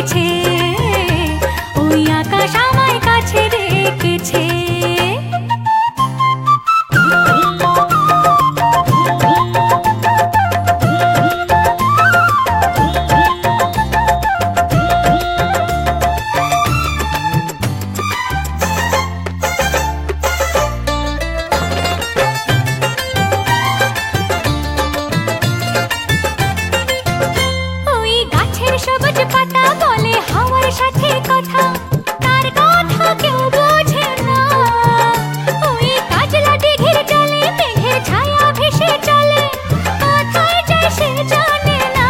ডেকেছে, ওই আকাশ আমায় কাছে ডেকেছে। সবুজ পাতা বলে হাওয়ার সাথে কথা, তার কথা কেউ বোঝে না। ওই কাজলা দিঘির জলে মেঘের ছায়া ভেসে চলে, কোথায় যায় সে জানে না।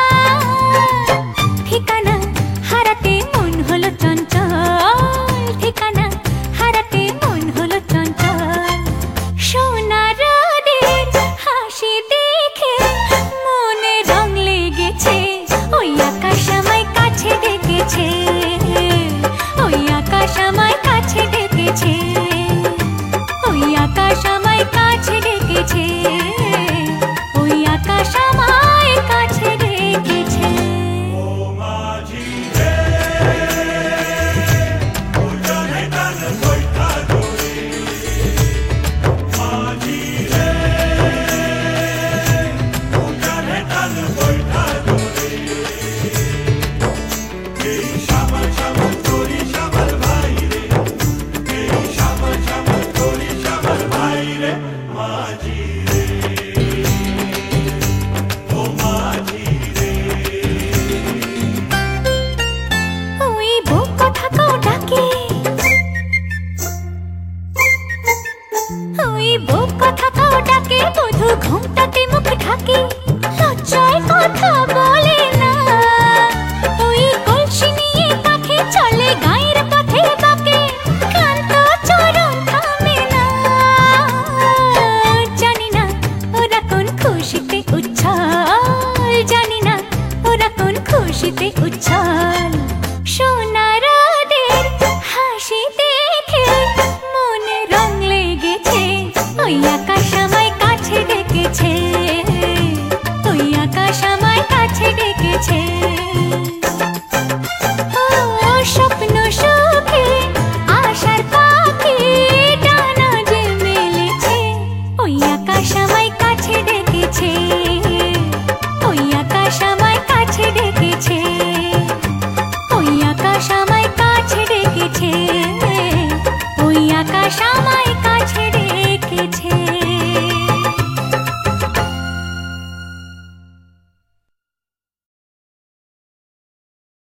ঠিকানা হারাতে মন হলো চঞ্চল, ঠিকানা হারাতে মন হলো চঞ্চল। সোনার রোদের হাসি দেখে মনে রং লেগেছে, ওই আকাশ আমায় কাছে ডেকেছে, ওই আকাশ আমায় কাছে ডেকেছে, ওই আকাশ আমায় কাছে ডেকেছে, ওই আকাশ আমায় কাছে ডেকেছে। ঘুমটাতে মুখ ঢাকে, লজ্জায় কথা বলে না। ওই কলসি নিয়ে কাঁধে চলে গায়ের পথে বাঁকে, ক্লান্ত চরণ থামে না। জানি না ওরা কোন খুশিতে উচ্ছল, জানি না ওরা কোন খুশিতে উচ্ছল।